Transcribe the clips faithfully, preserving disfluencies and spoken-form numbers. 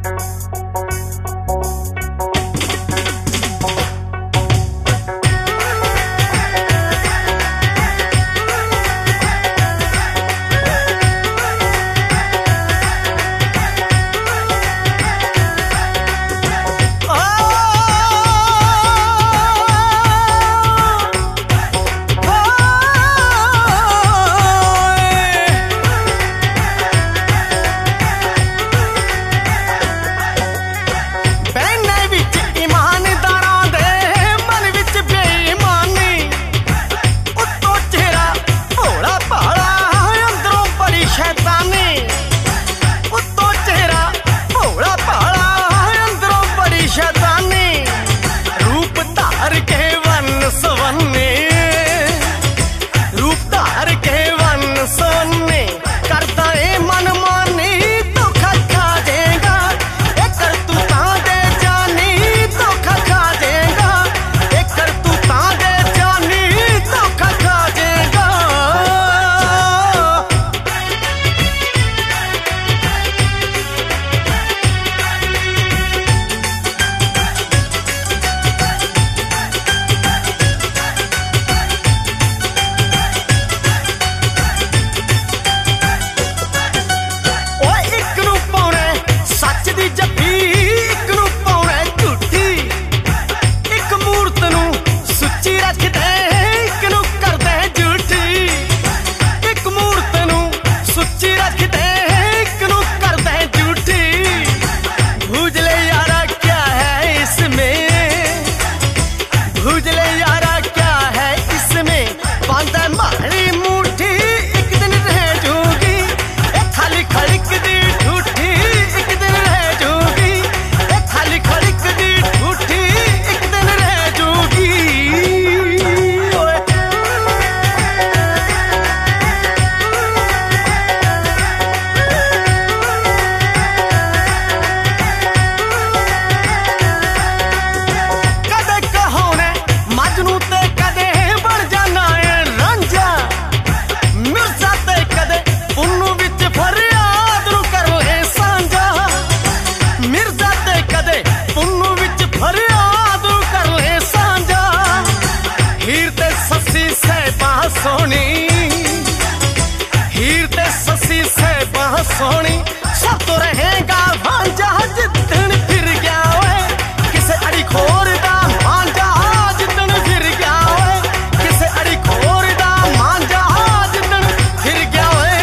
सोनी सब तो रहेगा भांजा जितन फिर गया ओए किसे अड़ी खोर दा मांजा जितन फिर गया ओए किसे अड़ी खोर दा मांजा जितन फिर गया ओए।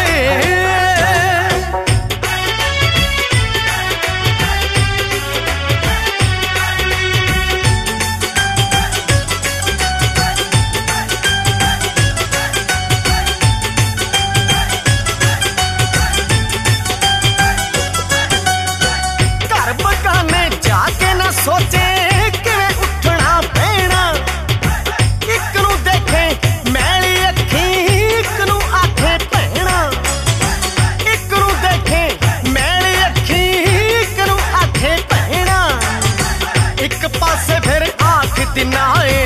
सोचे किवें उठना पैना इक नूं देखे मैली अखी इक नूं आखे भैणा इक नूं देखे मैली अखी इक नूं आखे भैणा एक पासे फिर आख दिना